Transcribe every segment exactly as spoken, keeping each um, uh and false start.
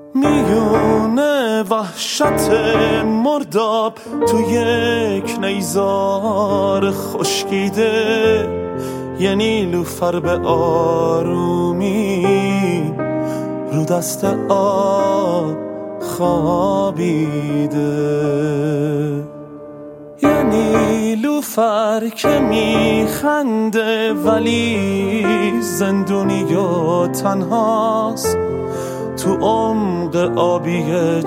میونه وحشت مرداب تو یک نیزار خشکیده، یه نیلوفر به آرومی رو دست آب خوابیده. یه نیلوفر که میخنده ولی زندونی و تنهاست، تو عمق آبی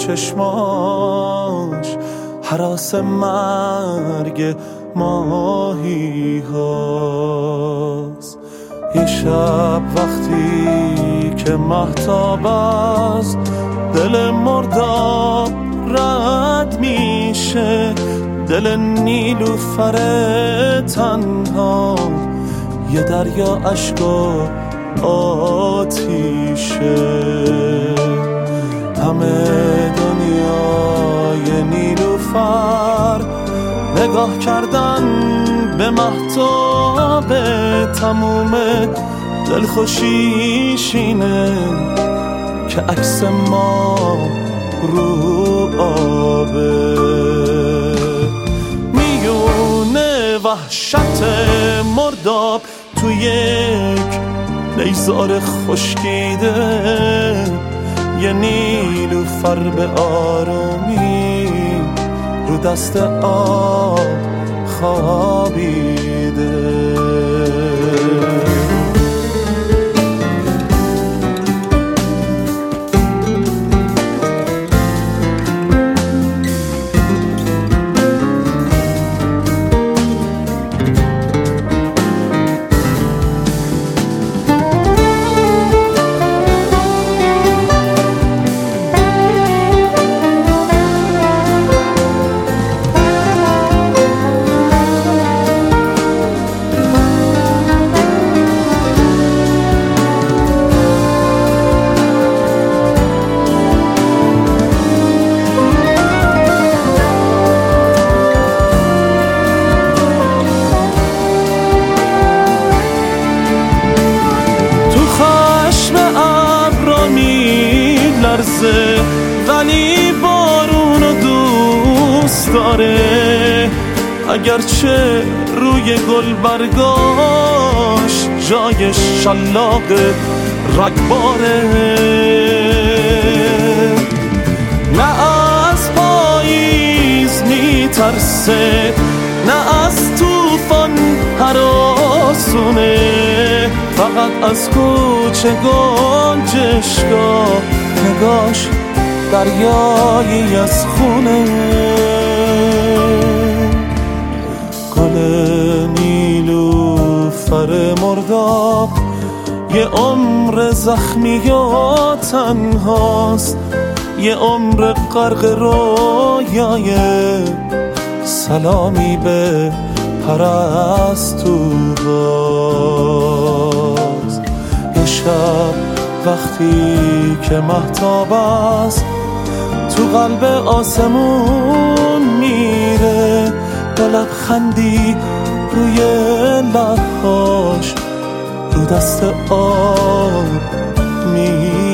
چشماش هراس مرگ ماهی هاست. یه شب وقتی که مهتاب از دل مرداب رد میشه، دل نیلوفر تنها یه دریا اشک و آتیشه. همه دنیای نیلوفر نگاه کردن به مهتاب، تموم دلخوشیش اینه که عکس ما رو آبه. میونه وحشت مرداب تو یک نیزار خشکیده، یه نیلوفر به آرومی رو دست آب خوابیده. ولی بارونو دوست داره، اگرچه روی گل برگاش جای شلاق رگباره. نه از پاییز میترسه، نه از توفان هراسونه، فقط از کوچه گنجشگاه نگاش دریایی از خونه. گل نیلوفر مرداب یه عمر زخمی و تنهاست، یه عمر غرق رویای سلامی به پرستوهاست. یه شب وقتی که مهتاب است تو قلب آسمون میره، با لبخندی روی لبهاش رو دست آب میره.